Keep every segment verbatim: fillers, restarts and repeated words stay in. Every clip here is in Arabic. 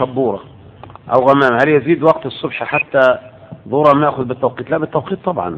شبورة أو غمامة، هل يزيد وقت الصبح حتى ظهرا ما يأخذ بالتوقيت؟ لا بالتوقيت طبعا،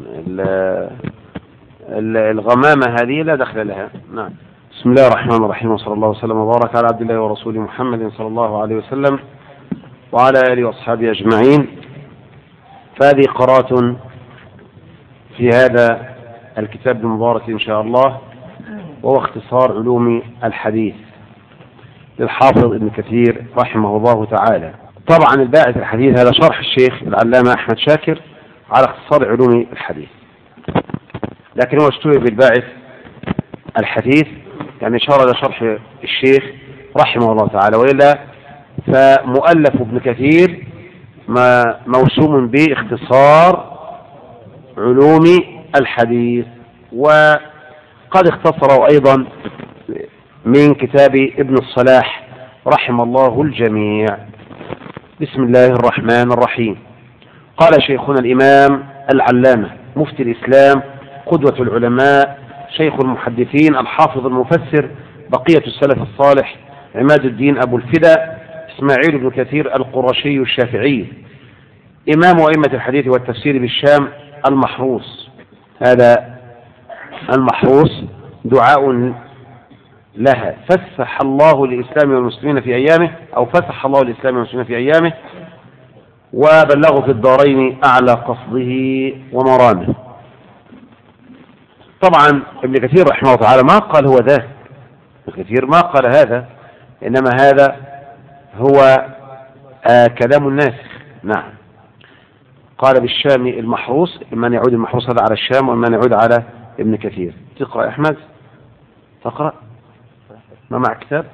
الغمامة هذه لا دخل لها. نعم. بسم الله الرحمن الرحيم، وصلى الله وسلم وبارك على عبد الله ورسوله محمد صلى الله عليه وسلم وعلى آله وأصحابه أجمعين. فهذه قراءة في هذا الكتاب المبارك إن شاء الله، وهو اختصار علوم الحديث للحافظ ابن كثير رحمه الله تعالى. طبعا الباعث الحديث هذا شرح الشيخ العلامة أحمد شاكر على اختصار علوم الحديث، لكن هو اشتهر بالباعث الحديث يعني شرح شرح الشيخ رحمه الله تعالى، وإلا فمؤلف ابن كثير ما موسوم باختصار علوم الحديث، وقد اختصره أيضا من كتاب ابن الصلاح رحم الله الجميع. بسم الله الرحمن الرحيم. قال شيخنا الإمام العلامة مفتي الإسلام قدوة العلماء شيخ المحدثين الحافظ المفسر بقية السلف الصالح عماد الدين أبو الفدا إسماعيل بن كثير القرشي الشافعي، إمام أئمة الحديث والتفسير بالشام المحروس. هذا المحروس دعاء لها، فسح الله الإسلام والمسلمين في أيامه، أو فسح الله الإسلام والمسلمين في أيامه وبلغوا في الدارين أعلى قصده ومرامه. طبعا ابن كثير رحمه الله تعالى ما قال هو ذا، ابن كثير ما قال هذا، إنما هذا هو آه كلام الناسخ. نعم. قال بالشام المحروس، إما أن يعود المحروس هذا على الشام وإما أن يعود على ابن كثير. تقرأ أحمد؟ تقرأ؟ ما معك كتاب؟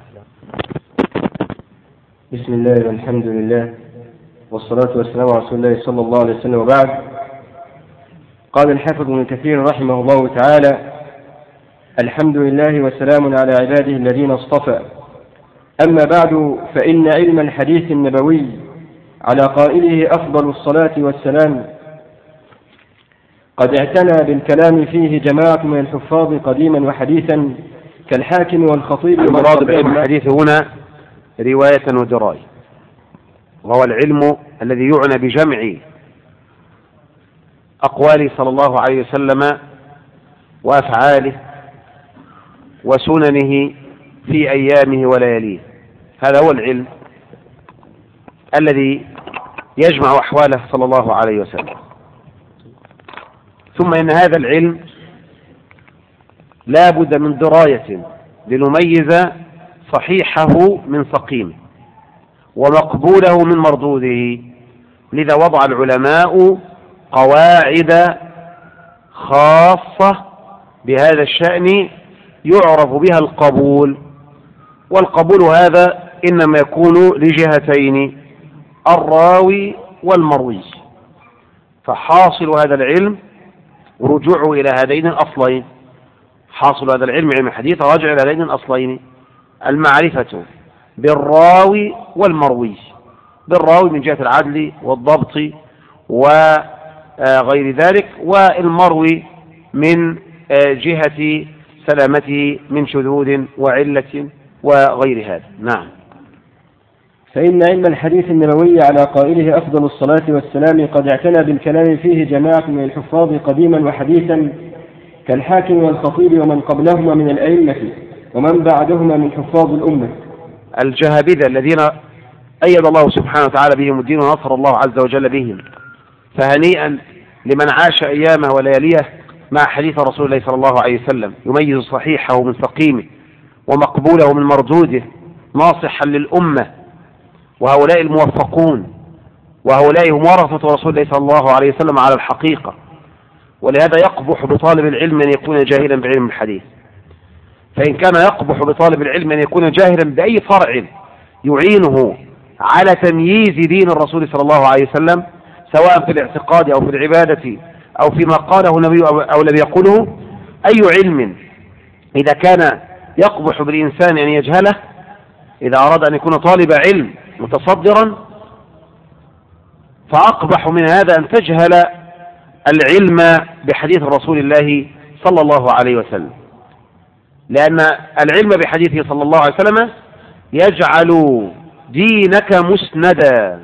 بسم الله والحمد لله والصلاة والسلام على رسول الله صلى الله عليه وسلم، وبعد. قال الحافظ ابن كثير رحمه الله تعالى: الحمد لله وسلام على عباده الذين اصطفى، أما بعد، فإن علم الحديث النبوي على قائله أفضل الصلاة والسلام قد اعتنى بالكلام فيه جماعة من الحفاظ قديما وحديثا كالحاكم والخطيب. المراد بعلم الحديث هنا رواية ودراية، وهو العلم الذي يعنى بجمع أقواله صلى الله عليه وسلم وأفعاله وسننه في أيامه ولياليه. هذا هو العلم الذي يجمع أحواله صلى الله عليه وسلم. ثم إن هذا العلم لا بد من دراية لنميز صحيحه من سقيمه ومقبوله من مردوده، لذا وضع العلماء قواعد خاصة بهذا الشأن يعرف بها القبول، والقبول هذا إنما يكون لجهتين، الراوي والمروي. فحاصل هذا العلم رجوع إلى هذين الأصلين، حاصل هذا العلم علم الحديث راجع إلى هذين الأصلين: المعرفة بالراوي والمروي، بالراوي من جهة العدل والضبط وغير ذلك، والمروي من جهة سلامته من شذوذ وعلة وغير هذا. نعم. فإن علم الحديث النبوي على قائله أفضل الصلاة والسلام قد اعتنى بالكلام فيه جماعة من الحفاظ قديما وحديثا كالحاكم والخطيب ومن قبلهما من الأئمة ومن بعدهما من حفاظ الأمة. الجهابذة الذين أيد الله سبحانه وتعالى بهم الدين ونصر الله عز وجل بهم، فهنيئا لمن عاش أيامه ولياليه مع حديث رسول الله صلى الله عليه وسلم، يميز صحيحه من سقيمه ومقبوله من مردوده، ناصحا للأمة. وهؤلاء الموفقون، وهؤلاء هم ورثة رسول الله صلى الله عليه وسلم على الحقيقة. ولهذا يقبح بطالب العلم أن يكون جاهلا بعلم الحديث، فإن كان يقبح بطالب العلم أن يكون جاهلا بأي فرع يعينه على تمييز دين الرسول صلى الله عليه وسلم، سواء في الاعتقاد أو في العبادة أو فيما قاله النبي أو لم يقوله، أي علم إذا كان يقبح بالإنسان أن يجهله، إذا أراد أن يكون طالب علم متصدرا، فأقبح من هذا أن تجهل العلم بحديث رسول الله صلى الله عليه وسلم، لأن العلم بحديثه صلى الله عليه وسلم يجعل دينك مسندا.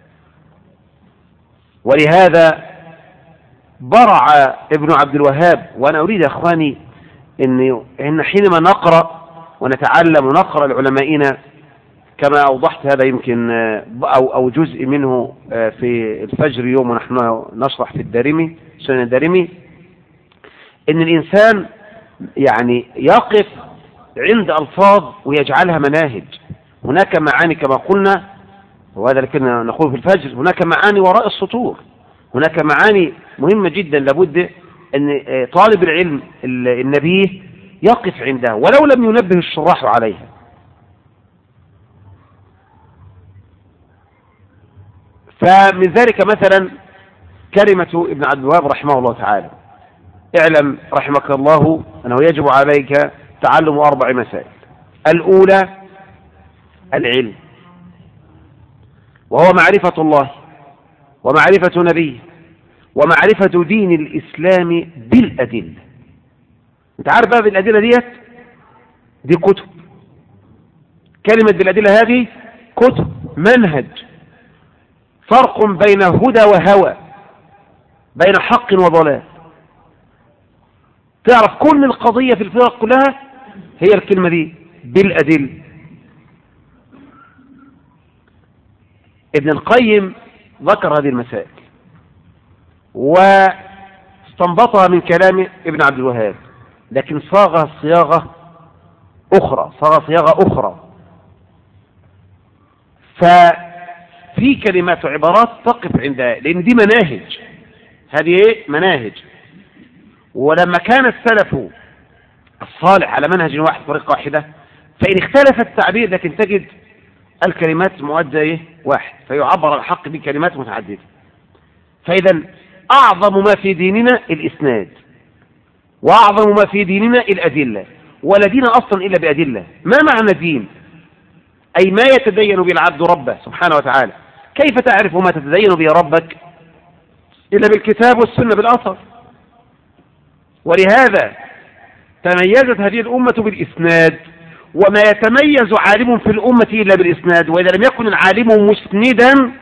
ولهذا برع ابن عبد الوهاب، وأنا أريد يا أخواني إن إن حينما نقرأ ونتعلم ونقرأ لعلمائنا كما أوضحت هذا يمكن أو أو جزء منه في الفجر يوم ونحن نشرح في الدارمي سنن الدارمي، إن الإنسان يعني يقف عند ألفاظ ويجعلها مناهج. هناك معاني كما قلنا، وهذا اللي كنا نقول في الفجر، هناك معاني وراء السطور، هناك معاني مهمة جدا لابد أن طالب العلم النبيه يقف عندها ولو لم ينبه الشراح عليها. فمن ذلك مثلا كلمة ابن عبد الوهاب رحمه الله تعالى: اعلم رحمك الله أنه يجب عليك تعلم أربع مسائل. الأولى العلم، وهو معرفة الله ومعرفة نبيه ومعرفة دين الإسلام بالأدلة. انت عارف بقى بالأدلة ديت دي كتب، كلمة بالأدلة هذه كتب منهج، فرق بين هدى وهوى، بين حق وضلال. تعرف كل القضية في الفرق كلها هي الكلمة دي بالأدلة. ابن القيم ذكر هذه المسائل واستنبطها من كلام ابن عبد الوهاب، لكن صاغ صياغة أخرى صاغ صياغة أخرى ففي كلمات وعبارات تقف عندها، لأن دي مناهج، هذه ايه؟ مناهج. ولما كان السلف الصالح على منهج واحد طريقة واحدة، فإن اختلف التعبير لكن تجد الكلمات مؤدية واحد، فيعبر الحق بكلمات متعددة. فإذا أعظم ما في ديننا الإسناد، وأعظم ما في ديننا الأدلة، ولا دين أصلا إلا بأدلة. ما معنى دين؟ أي ما يتدين به العبد ربه سبحانه وتعالى. كيف تعرف ما تتدين به ربك إلا بالكتاب والسنة بالأثر؟ ولهذا تميزت هذه الأمة بالإسناد، وما يتميز عالم في الأمة إلا بالإسناد، وإذا لم يكن العالم مسندا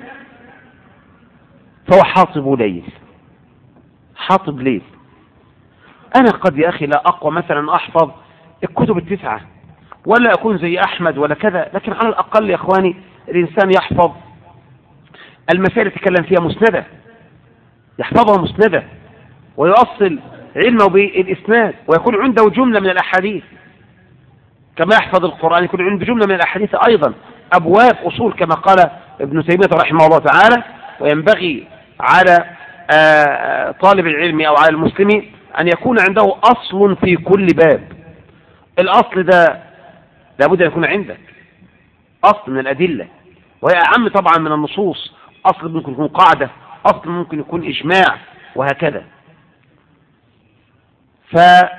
فهو حاطب ليل. حاطب ليل. أنا قد يا أخي لا أقوى مثلا أحفظ الكتب التسعة ولا أكون زي أحمد ولا كذا، لكن على الأقل يا أخواني الإنسان يحفظ المسائل اللي يتكلم فيها مسندة، يحفظها مسندة ويؤصل علمه بالإسناد، ويكون عنده جملة من الأحاديث كما يحفظ القرآن، يكون عنده جملة من الأحاديث أيضا، أبواب أصول كما قال ابن تيمية رحمه الله تعالى. وينبغي على طالب العلم أو على المسلم أن يكون عنده أصل في كل باب. الأصل ده لابد أن يكون عندك أصل من الأدلة، وهي أعم طبعا من النصوص. أصل ممكن يكون قاعدة، أصل ممكن يكون إجماع، وهكذا. فلو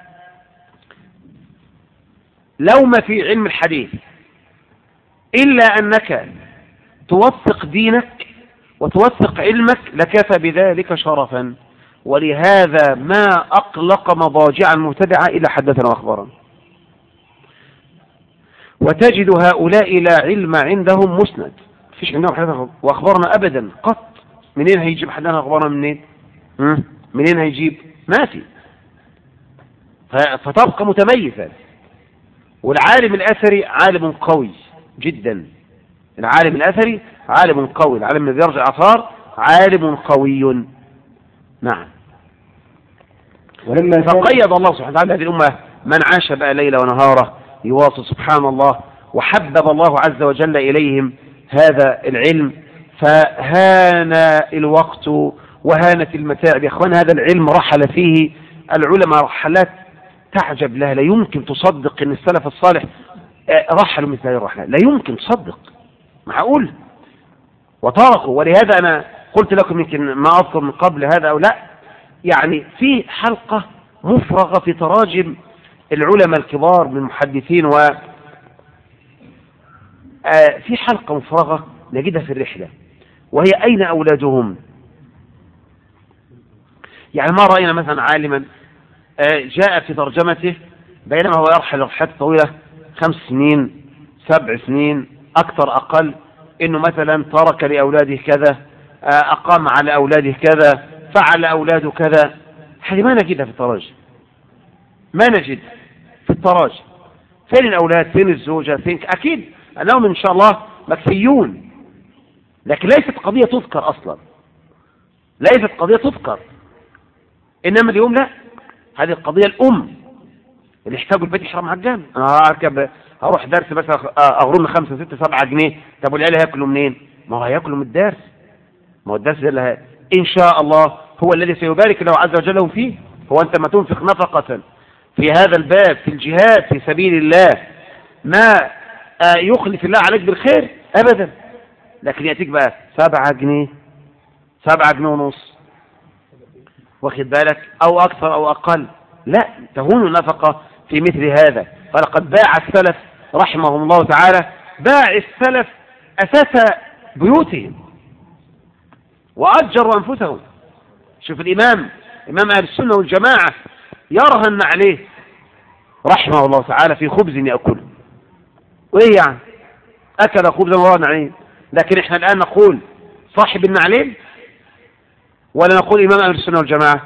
ما في علم الحديث إلا أنك توثق دينك وتوثق علمك لكفى بذلك شرفا. ولهذا ما أقلق مضاجع المبتدعة إلا حدثنا وأخبرنا، وتجد هؤلاء لا علم عندهم مسند، فيش عندهم حدثنا وأخبرنا أبدا قط. منين هيجيب حدثنا وأخبرنا؟ منين منين هيجيب؟ ما في. فتبقى متميزة. والعالم الأثري عالم قوي جدا، العالم الأثري عالم قوي، العالم الذي يرجع أثار عالم قوي. نعم. ولما فقيض الله سبحانه وتعالى هذه الأمة من عاش بقى ليلة ونهارة يواصل سبحان الله، وحبب الله عز وجل إليهم هذا العلم، فهان الوقت وهانت المتاعب. يا أخوان هذا العلم رحل فيه العلماء رحلات تعجب لها، لا يمكن تصدق أن السلف الصالح رحلوا مثل هذه الرحلات، لا يمكن تصدق، معقول؟ وتركوا. ولهذا أنا قلت لكم يمكن ما أذكر من قبل هذا أو لا، يعني في حلقة مفرغة في تراجم العلماء الكبار من المحدثين، و في حلقة مفرغة نجدها في الرحلة، وهي أين أولادهم؟ يعني ما رأينا مثلا عالما جاء في ترجمته بينما هو يرحل رحلات طويلة خمس سنين سبع سنين أكثر أقل، إنه مثلا ترك لأولاده كذا، أقام على أولاده كذا، فعل أولاده كذا. هذه ما نجدها في التراجم، ما نجد في التراجم. فين الأولاد؟ فين الزوجة؟ فين؟ أكيد أنهم إن شاء الله مكفيون، لكن ليست قضية تذكر أصلا، ليست قضية تذكر. إنما اليوم لا، هذه القضية الأم اللي يحتاجوا البيت يحرم على الجامع. أنا هركب هروح درس بس أغرم خمسة ستة سبعة جنيه، طب والعيال هياكلوا منين؟ ما هو هياكلوا من الدرس، ما هو الدرس ده اللي إن شاء الله هو الذي سيبارك له عز وجل لهم فيه. هو أنت ما تنفق نفقة في هذا الباب في الجهاد في سبيل الله ما يخلف الله عليك بالخير أبدا، لكن يأتيك بقى سبعة جنيه سبعة جنيه ونص، واخد بالك، أو أكثر أو أقل. لا، تهون النفقة في مثل هذا. فلقد باع السلف رحمهم الله تعالى، باع السلف أساس بيوتهم وأجروا أنفسهم. شوف الإمام إمام أهل السنة والجماعة يرهن عليه رحمه الله تعالى في خبز يأكله، وإيه يعني أكل خبزا ورهن عليه. لكن إحنا الآن نقول صاحب النعلين ولا نقول إمام أهل السنة والجماعة؟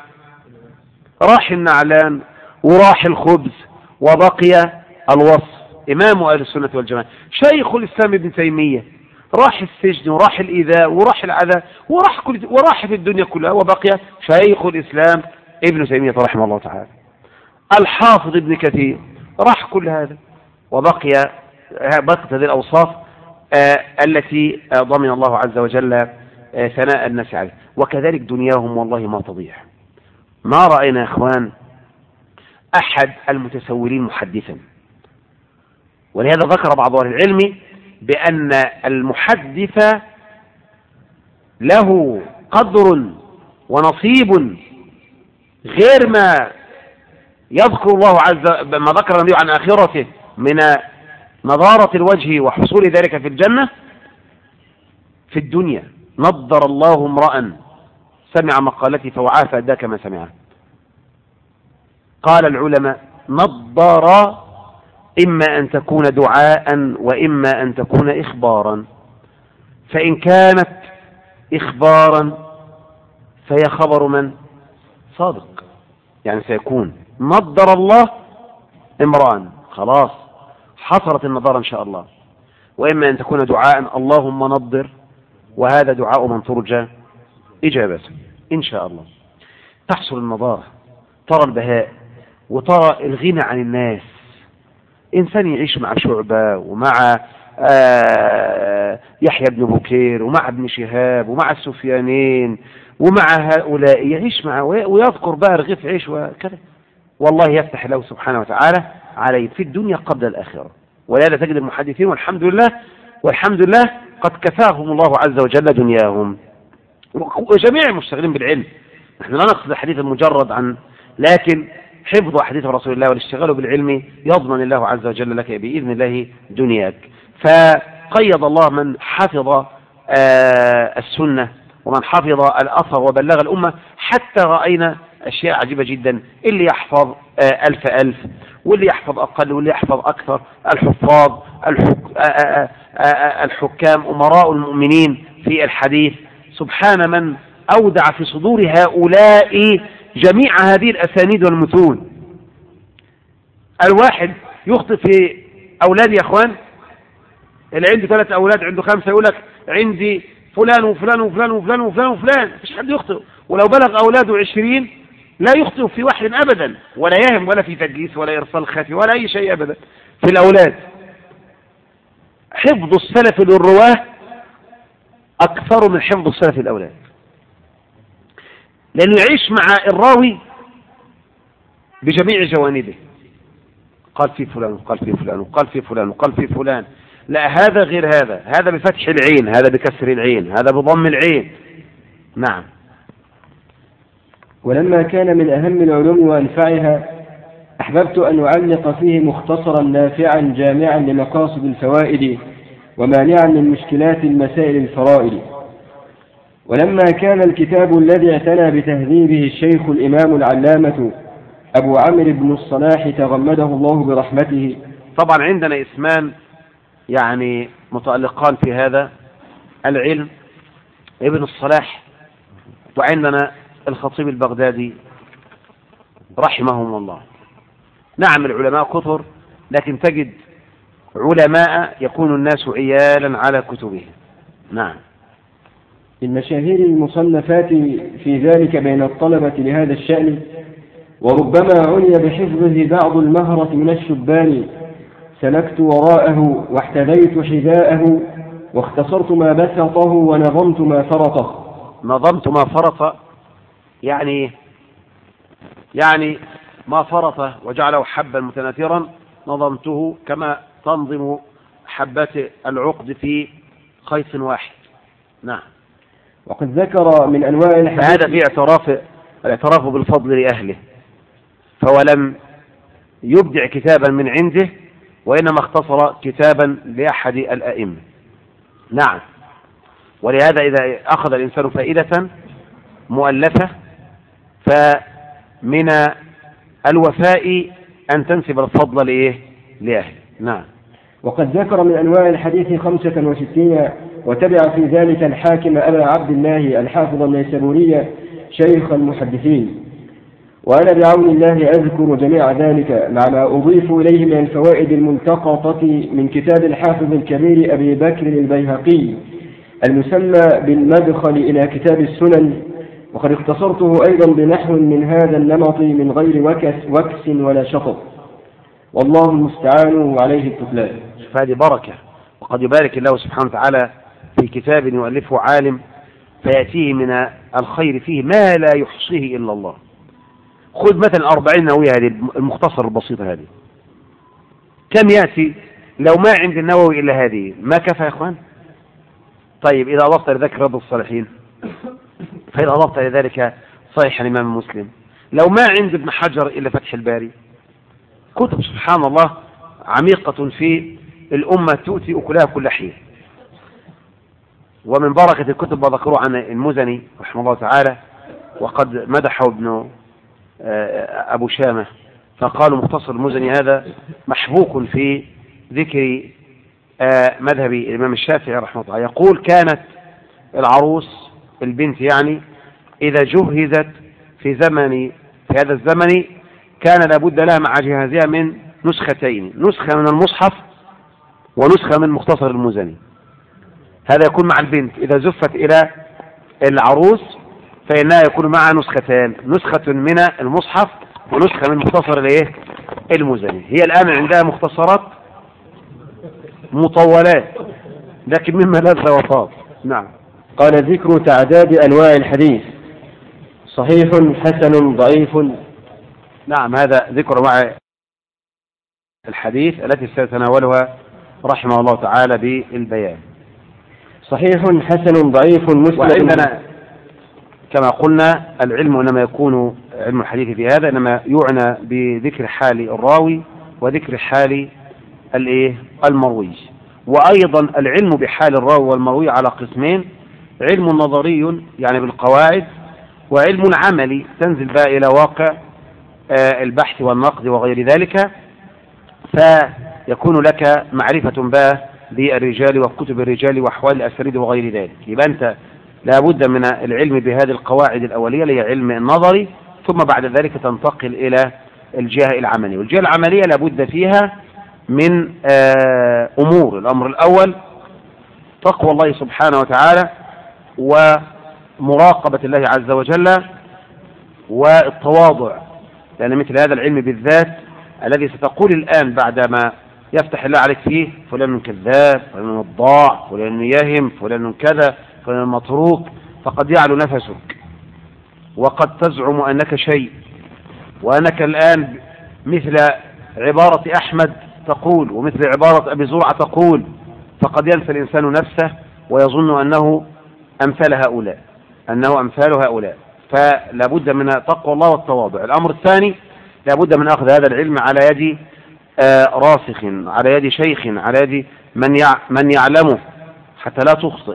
راح النعلان وراح الخبز وبقي الوصف. إمام أهل السنة والجماعة شيخ الإسلام ابن تيمية راح السجن وراح الإيذاء وراح العذاب وراح, كل وراح في الدنيا كلها، وبقي شيخ الإسلام ابن تيمية رحمه الله تعالى. الحافظ ابن كثير راح كل هذا، وبقي بقت هذه الأوصاف آه التي آه ضمن الله عز وجل آه ثناء الناس عليه. وكذلك دنياهم والله ما تضيع. ما رأينا يا إخوان أحد المتسولين محدثا، ولهذا ذكر بعض أهل العلم بأن المحدث له قدر ونصيب غير ما يذكر الله عز وجل، ما ذكر النبي عن آخرته من نضارة الوجه وحصول ذلك في الجنة. في الدنيا نضر الله امرأ سمع مقالتي فوعاه فأدى كما سمعها. قال العلماء نضر إما أن تكون دعاء وإما أن تكون إخبارا، فإن كانت إخبارا فهي خبر من؟ صادق، يعني سيكون نضر الله امرأ، خلاص حصلت النضارة إن شاء الله. وإما أن تكون دعاء اللهم نضر، وهذا دعاء من ترجى إجابته إن شاء الله. تحصل النضارة، ترى البهاء وترى الغنى عن الناس. إنسان يعيش مع شعبة ومع آه يحيى بن بكير ومع ابن شهاب ومع السفيانين ومع هؤلاء، يعيش معه ويذكر بقى رغيف عيش وكذا، والله يفتح له سبحانه وتعالى عليه في الدنيا قبل الآخرة. ولهذا تجد المحدثين والحمد لله والحمد لله قد كفاهم الله عز وجل دنياهم، وجميع المشتغلين بالعلم. نحن لا نقصد الحديث المجرد عن، لكن حفظ حديث رسول الله والاشتغال بالعلم يضمن الله عز وجل لك بإذن الله دنياك. فقيض الله من حفظ آه السنة ومن حفظ الأثر وبلغ الأمة، حتى رأينا أشياء عجيبة جدا. اللي يحفظ آه ألف ألف، واللي يحفظ أقل، واللي يحفظ أكثر. الحفاظ الحك... آه آه آه الحكام أمراء المؤمنين في الحديث. سبحان من أودع في صدور هؤلاء جميع هذه الأسانيد والمتون. الواحد يخطئ في أولاد يا أخوان، اللي عنده ثلاث أولاد عنده خمسة يقول لك عندي فلان وفلان وفلان وفلان وفلان وفلان، مفيش حد يخطئ. ولو بلغ أولاده عشرين لا يخطئ في واحد أبدا، ولا يهم ولا في تدليس ولا إرسال خفي ولا أي شيء أبدا في الأولاد. حفظ السلف للرواه أكثر من حفظ السلف للأولاد، لأنه يعيش مع الراوي بجميع جوانبه. قال في فلان وقال في فلان وقال في فلان وقال في فلان، لا هذا غير هذا، هذا بفتح العين، هذا بكسر العين، هذا بضم العين. نعم. ولما كان من أهم العلوم وأنفعها أحببت أن أعلق فيه مختصرا نافعا جامعا لمقاصد الفوائد ومانعا من مشكلات المسائل الفرائد. ولما كان الكتاب الذي اعتنى بتهذيبه الشيخ الإمام العلامة أبو عمرو بن الصلاح تغمده الله برحمته. طبعا عندنا اسمان يعني متألقان في هذا العلم، ابن الصلاح وعندنا الخطيب البغدادي رحمهم الله. نعم العلماء كثر، لكن تجد علماء يكون الناس عيالا على كتبهم. نعم. من مشاهير المصنفات في ذلك بين الطلبة لهذا الشأن، وربما عني بحفظه بعض المهرة من الشبان، سلكت وراءه واحتذيت حذاءه، واختصرت ما بسطه ونظمت ما فرطه. نظمت ما فرط يعني يعني ما فرط وجعله حبا متناثرا، نظمته كما تنظم حبات العقد في خيط واحد. نعم. وقد ذكر من أنواع الحديث فهذا في اعتراف الاعتراف بالفضل لأهله، فهو لم يبدع كتابا من عنده، وإنما اختصر كتابا لأحد الأئمة. نعم. ولهذا إذا أخذ الإنسان فائدة مؤلفة فمن الوفاء أن تنسب الفضل لإيه؟ لأهله. نعم. وقد ذكر من أنواع الحديث خمسة وستين، وتبع في ذلك الحاكم أبا عبد الله الحافظ النيسابوري شيخ المحدثين. وأنا بعون الله أذكر جميع ذلك مع ما أضيف إليه من الفوائد الملتقطة من كتاب الحافظ الكبير أبي بكر البيهقي المسمى بالمدخل إلى كتاب السنن، وقد اختصرته أيضا بنحو من هذا النمط من غير وكس, وكس ولا شطط، والله المستعان وعليه التكلان. فهذه بركة، وقد يبارك الله سبحانه وتعالى في كتاب يؤلفه عالم فيأتيه من الخير فيه ما لا يحصيه إلا الله. خذ مثلا أربعين نووية هذه المختصر البسيطة هذه، كم يأتي لو ما عند النووي إلا هذه؟ ما كفى يا إخوان؟ طيب إذا أضفت لذلك رياض الصالحين، فإذا أضفت لذلك صحيح الإمام مسلم، لو ما عند ابن حجر إلا فتح الباري، كتب سبحان الله عميقة في الأمة تؤتي أكلها كل حين. ومن بركة الكتب ما ذكروا عن المزني رحمه الله تعالى، وقد مدحه ابن أبو شامة فقالوا مختصر المزني هذا محبوك في ذكر مذهب الإمام الشافعي رحمه الله. يقول كانت العروس البنت يعني إذا جهزت في زمن في هذا الزمن كان لابد لها مع جهازها من نسختين، نسخة من المصحف ونسخة من مختصر المزني. هذا يكون مع البنت إذا زفت إلى العروس فإنها يكون معها نسختان، نسخة من المصحف ونسخة من مختصر الايه المزني. هي الآن عندها مختصرات مطولات لكن مما لذ وطاب. نعم. قال ذكر تعداد أنواع الحديث: صحيح، حسن، ضعيف. نعم، هذا ذكر مع الحديث التي سيتناولها رحمه الله تعالى بالبيان. صحيح، حسن، ضعيف، مسلم. وعندنا كما قلنا العلم إنما يكون علم الحديث في هذا إنما يعنى بذكر حال الراوي وذكر حال الايه المروي. وأيضا العلم بحال الراوي والمروي على قسمين: علم نظري يعني بالقواعد، وعلم عملي تنزل بقى إلى واقع البحث والنقد وغير ذلك، فيكون لك معرفة بقى بالرجال وكتب الرجال وأحوال الأسانيد وغير ذلك. يبقى أنت لابد من العلم بهذه القواعد الأولية اللي هي علم النظري، ثم بعد ذلك تنتقل إلى الجهة العملية. والجهة العملية لابد فيها من أمور: الأمر الأول تقوى الله سبحانه وتعالى ومراقبة الله عز وجل والتواضع، لأن مثل هذا العلم بالذات الذي ستقول الآن بعدما يفتح الله عليك فيه فلان كذاب، فلان وضاع، فلان يهم، فلان كذا، فلان متروك، فقد يعلو نفسك وقد تزعم أنك شيء، وأنك الآن مثل عبارة أحمد تقول ومثل عبارة أبي زرعة تقول، فقد ينسى الإنسان نفسه ويظن أنه أمثال هؤلاء أنه أمثال هؤلاء فلا بد من تقوى الله والتواضع. الأمر الثاني لا بد من أخذ هذا العلم على يد راسخ، على يد شيخ، على يد من من يعلمه حتى لا تخطئ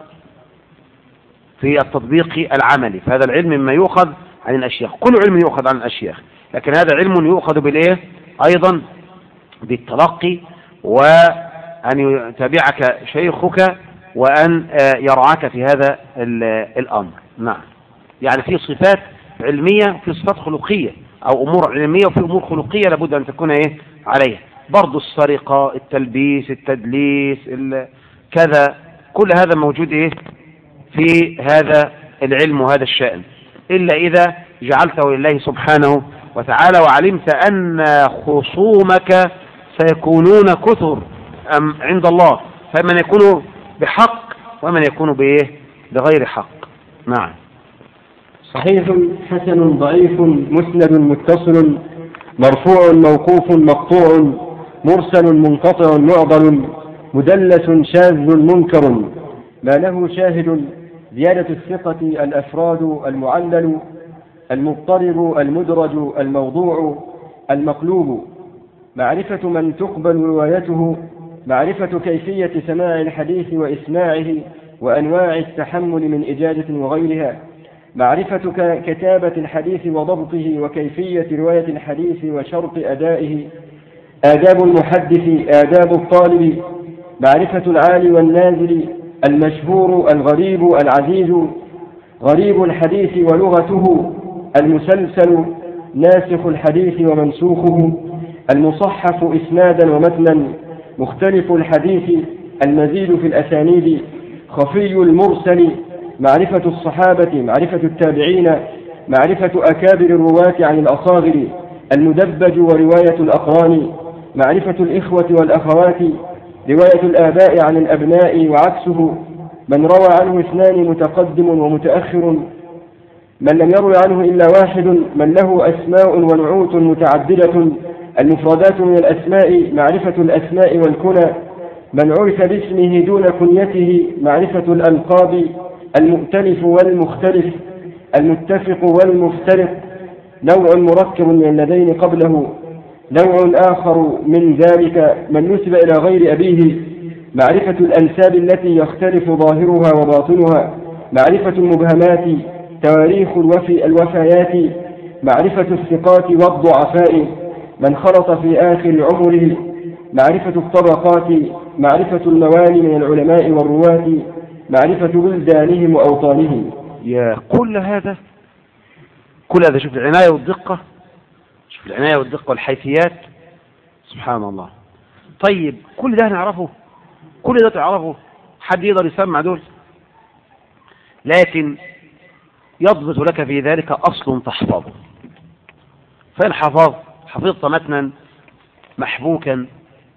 في التطبيق العملي. فهذا العلم مما يؤخذ عن الأشياخ، كل علم يؤخذ عن الأشياخ، لكن هذا علم يؤخذ بالإيه أيضا بالتلقي أن يتابعك شيخك وأن يرعاك في هذا الأمر. نعم، يعني في صفات علمية وفي صفات خلقية، أو أمور علمية وفي أمور خلقية لابد أن تكون إيه عليها. برضو السرقة، التلبيس، التدليس، كذا، كل هذا موجود إيه في هذا العلم وهذا الشأن، إلا إذا جعلته لله سبحانه وتعالى وعلمت أن خصومك سيكونون كثر أم عند الله، فمن يكون بحق ومن يكون بإيه بغير حق. نعم. صحيح، حسن، ضعيف، مسند، متصل، مرفوع، موقوف، مقطوع، مرسل، منقطع، معضل، مدلس، شاذ، منكر، ما له شاهد، زيادة الثقة، الأفراد، المعلل، المضطرب، المدرج، الموضوع، المقلوب، معرفة من تقبل روايته، معرفة كيفية سماع الحديث وإسماعه وأنواع التحمل من إجازة وغيرها، معرفة كتابة الحديث وضبطه وكيفية رواية الحديث وشرط أدائه، آداب المحدث، آداب الطالب، معرفة العالي والنازل، المشهور، الغريب، العزيز، غريب الحديث ولغته، المسلسل، ناسخ الحديث ومنسوخه، المصحف إسنادا ومتنا، مختلف الحديث، المزيد في الأسانيد، خفي المرسل، معرفة الصحابة، معرفة التابعين، معرفة أكابر الرواة عن الأصاغر، المدبج ورواية الأقران، معرفة الإخوة والأخوات، رواية الآباء عن الأبناء وعكسه، من روى عنه اثنان متقدم ومتأخر، من لم يروي عنه إلا واحد، من له أسماء ونعوت متعددة، المفردات من الأسماء، معرفة الأسماء والكنى، من عرف باسمه دون كنيته، معرفة الألقاب، المؤتلف والمختلف، المتفق والمفترق، نوع مركب من الذين قبله، نوع آخر من ذلك من نسب إلى غير أبيه، معرفة الأنساب التي يختلف ظاهرها وباطنها، معرفة المبهمات، تواريخ الوفي الوفيات، معرفة الثقات والضعفاء، من خلط في آخر عمره، معرفة الطبقات، معرفة الموالي من العلماء والرواة، معرفة بلدانهم وأوطانهم. يا كل هذا كل هذا شوف العناية والدقة، شوف العناية والدقة والحيثيات، سبحان الله. طيب كل ده نعرفه، كل ده تعرفه، حد يقدر يسمع دول؟ لكن يضبط لك في ذلك أصل تحفظه، فإن حفظ حفظت متنا محبوكا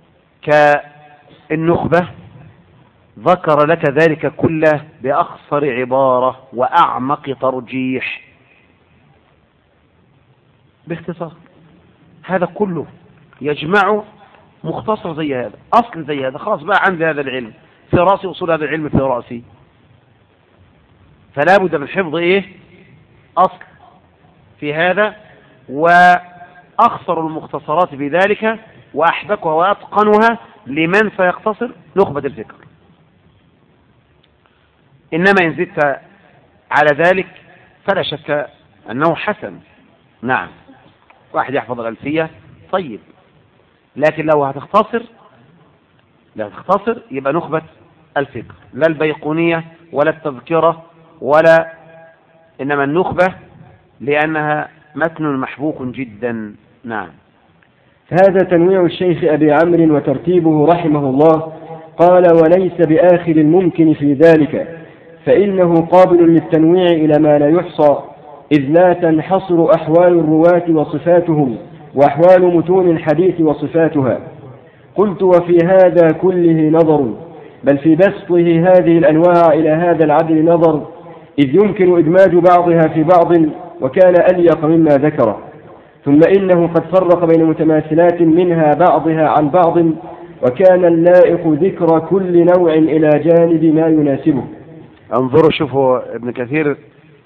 كالنخبة ذكر لك ذلك كله بأخصر عبارة وأعمق ترجيح باختصار. هذا كله يجمع مختصر زي هذا، أصل زي هذا، خلاص بقى عندي هذا العلم في رأسي، أصول هذا العلم في رأسي، فلا بد من حفظ إيه أصل في هذا، وأخصر المختصرات بذلك وأحبكها وأتقنها لمن سيقتصر نخبة الفكر. إنما إن زدت على ذلك فلا شك أنه حسن. نعم، واحد يحفظ الألفية طيب، لكن لو هتختصر لا تختصر يبقى نخبة الفكر، لا البيقونية ولا التذكرة ولا، إنما النخبة لأنها متن محبوك جدا. نعم. هذا تنويع الشيخ أبي عمرو وترتيبه رحمه الله. قال: وليس بآخر الممكن في ذلك، فإنه قابل للتنويع إلى ما لا يحصى، إذ لا تنحصر أحوال الرواة وصفاتهم وأحوال متون الحديث وصفاتها. قلت: وفي هذا كله نظر، بل في بسطه هذه الأنواع إلى هذا العدل نظر، إذ يمكن إدماج بعضها في بعض وكان أليق مما ذكره. ثم إنه قد فرق بين متماثلات منها بعضها عن بعض، وكان اللائق ذكر كل نوع إلى جانب ما يناسبه. انظروا شوفوا ابن كثير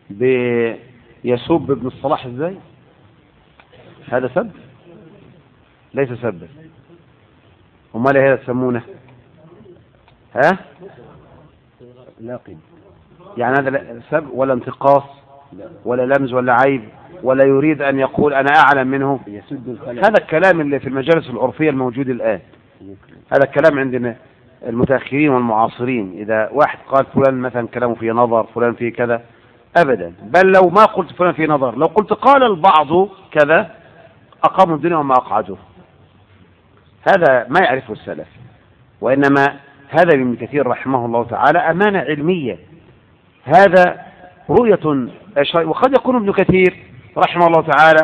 بيسب ابن الصلاح ازاي. هذا سب؟ ليس سب. امال ايه تسمونه؟ ها؟ ناقد. يعني هذا سب ولا انتقاص ولا لمز ولا عيب ولا يريد أن يقول أنا أعلم منه؟ هذا الكلام اللي في المجالس العرفية الموجود الآن هذا الكلام عندنا المتأخرين والمعاصرين، إذا واحد قال فلان مثلا كلامه فيه نظر، فلان فيه كذا، أبدا. بل لو ما قلت فلان فيه نظر، لو قلت قال البعض كذا أقاموا الدنيا وما أقعدوه. هذا ما يعرفه السلف، وإنما هذا ابن كثير رحمه الله تعالى أمانة علمية، هذا رؤية. وقد يكون ابن كثير رحمه الله تعالى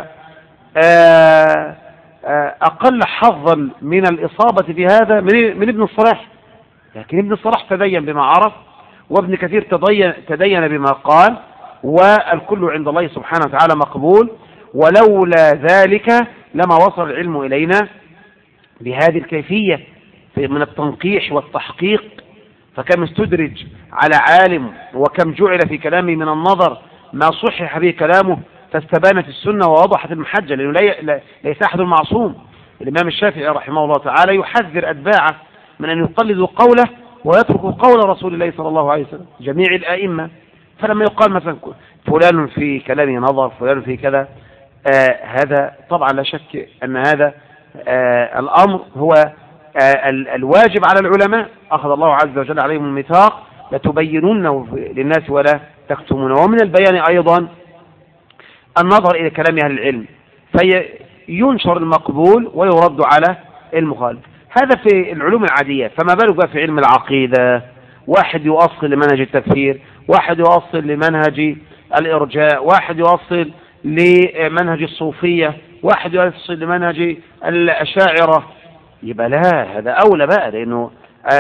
أقل حظا من الإصابة في هذا من ابن الصلاح، لكن ابن الصلاح تدين بما عرف، وابن كثير تدين, تدين بما قال، والكل عند الله سبحانه وتعالى مقبول. ولولا ذلك لما وصل العلم إلينا بهذه الكيفية من التنقيح والتحقيق، فكم استدرج على عالم، وكم جعل في كلامه من النظر ما صحح به كلامه فاستبانت السنة ووضحت المحجة، لأنه ليس أحد معصوم. الإمام الشافعي رحمه الله تعالى يحذر أتباعه من أن يقلدوا قوله ويتركوا قول رسول الله صلى الله عليه وسلم، جميع الآئمة. فلما يقال مثلا فلان في كلامه نظر، فلان في كذا، آه هذا طبعا لا شك أن هذا آه الأمر هو آه الواجب على العلماء، أخذ الله عز وجل عليهم الميثاق لتبينونه للناس ولا تكتمونه. ومن البيان أيضا النظر إلى كلام أهل العلم، فينشر المقبول ويرد على المخالف. هذا في العلوم العادية، فما بالك بقى في علم العقيدة؟ واحد يؤصل لمنهج التكفير، واحد يؤصل لمنهج الإرجاء، واحد يؤصل لمنهج الصوفية، واحد يؤصل لمنهج الأشاعرة. يبقى لا، هذا أولى بقى، لأنه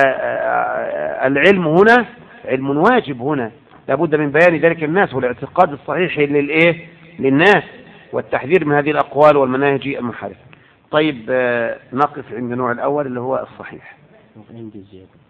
العلم هنا علم واجب، هنا لابد من بيان ذلك الناس والاعتقاد الصحيح للإيه للناس، والتحذير من هذه الأقوال والمناهج المنحرفة. طيب نقف عند النوع الأول اللي هو الصحيح.